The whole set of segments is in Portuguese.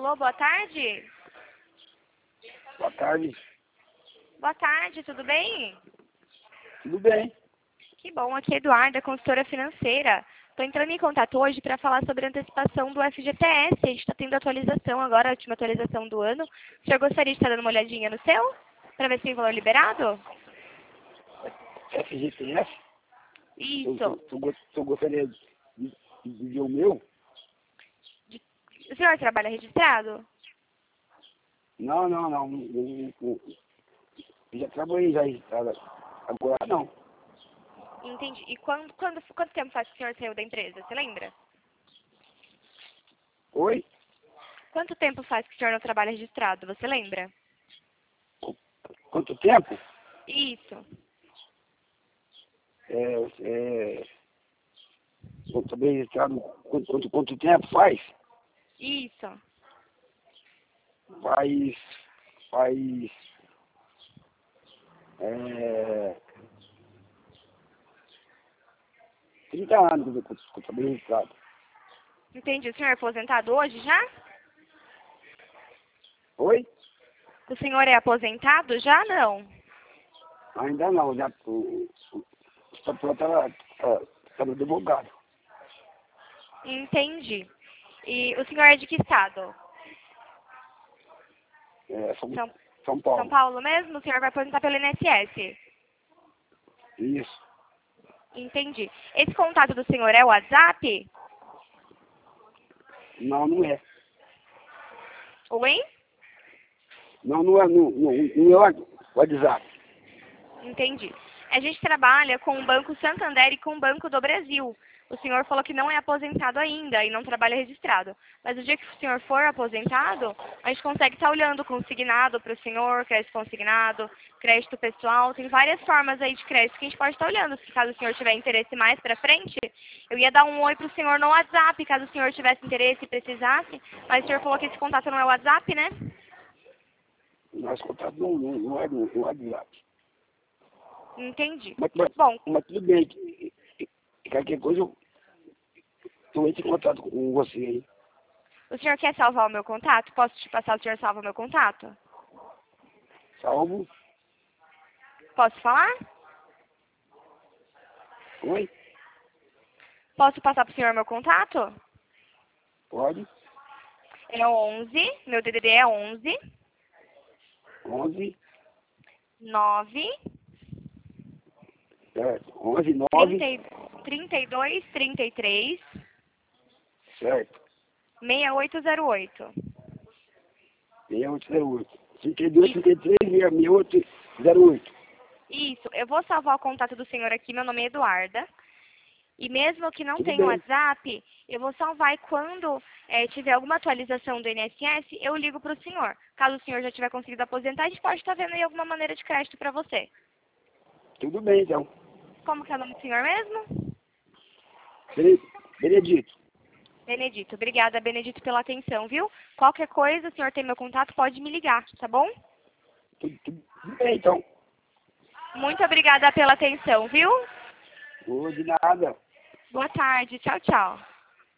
Alô, boa tarde? Boa tarde. Boa tarde, tudo bem? Tudo bem? Que bom, aqui é Eduarda, consultora financeira. Estou entrando em contato hoje para falar sobre a antecipação do FGTS. A gente está tendo atualização agora, a última atualização do ano. O senhor gostaria de estar dando uma olhadinha no seu? Para ver se tem valor liberado? FGTS? Isso. Eu gostaria de ver o meu? O senhor trabalha registrado? Não. Eu já trabalhei já registrado. Agora não. Entendi. E quanto tempo faz que o senhor saiu da empresa? Você lembra? Oi? Quanto tempo faz que o senhor não trabalha registrado? Você lembra? Quanto tempo? Isso. Eu trabalhei registrado quanto tempo faz? Isso. Faz 30 anos que eu trabalhei registrado. Entendi. O senhor é aposentado hoje já? Oi? O senhor é aposentado já? Não. Ainda não, já o patrão tá no advogado. Entendi. E o senhor é de que estado? São Paulo. São Paulo mesmo? O senhor vai aposentar pelo INSS? Isso. Entendi. Esse contato do senhor é o WhatsApp? Não é. Oi? Não é o WhatsApp. Entendi. A gente trabalha com o Banco Santander e com o Banco do Brasil. O senhor falou que não é aposentado ainda e não trabalha registrado. Mas o dia que o senhor for aposentado, a gente consegue estar olhando consignado para o senhor, crédito consignado, crédito pessoal. Tem várias formas aí de crédito que a gente pode estar olhando. Se caso o senhor tiver interesse mais para frente, eu ia dar um oi para o senhor no WhatsApp, caso o senhor tivesse interesse e precisasse. Mas o senhor falou que esse contato não é o WhatsApp, né? Nosso contato não é no WhatsApp. Entendi. Bom, Mas tudo bem. Qualquer coisa eu entro em contato com você aí. o senhor quer salvar o meu contato? Posso te passar, o senhor salva o meu contato? Salvo? Posso falar? Oi? Posso passar para o senhor meu contato? Pode? É 11, meu DDD é 11 11, 9 certo. 11, 9, 32 33 certo. 6808. 6808. 32, 33, 6808. Isso, eu vou salvar o contato do senhor aqui, meu nome é Eduarda. E mesmo que não Tudo tenha bem. WhatsApp, eu vou salvar e quando tiver alguma atualização do INSS, eu ligo para o senhor. Caso o senhor já tiver conseguido aposentar, a gente pode estar vendo aí alguma maneira de crédito para você. Tudo bem, então. Como que é o nome do senhor mesmo? Benedito. Benedito. Obrigada, Benedito, pela atenção, viu? Qualquer coisa, o senhor tem meu contato, pode me ligar, tá bom? Tudo bem, então. Muito obrigada pela atenção, viu? De nada. Boa tarde. Tchau, tchau.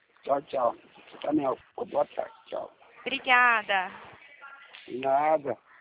Tchau. Você também, ó. Boa tarde. Tchau. Obrigada. De nada.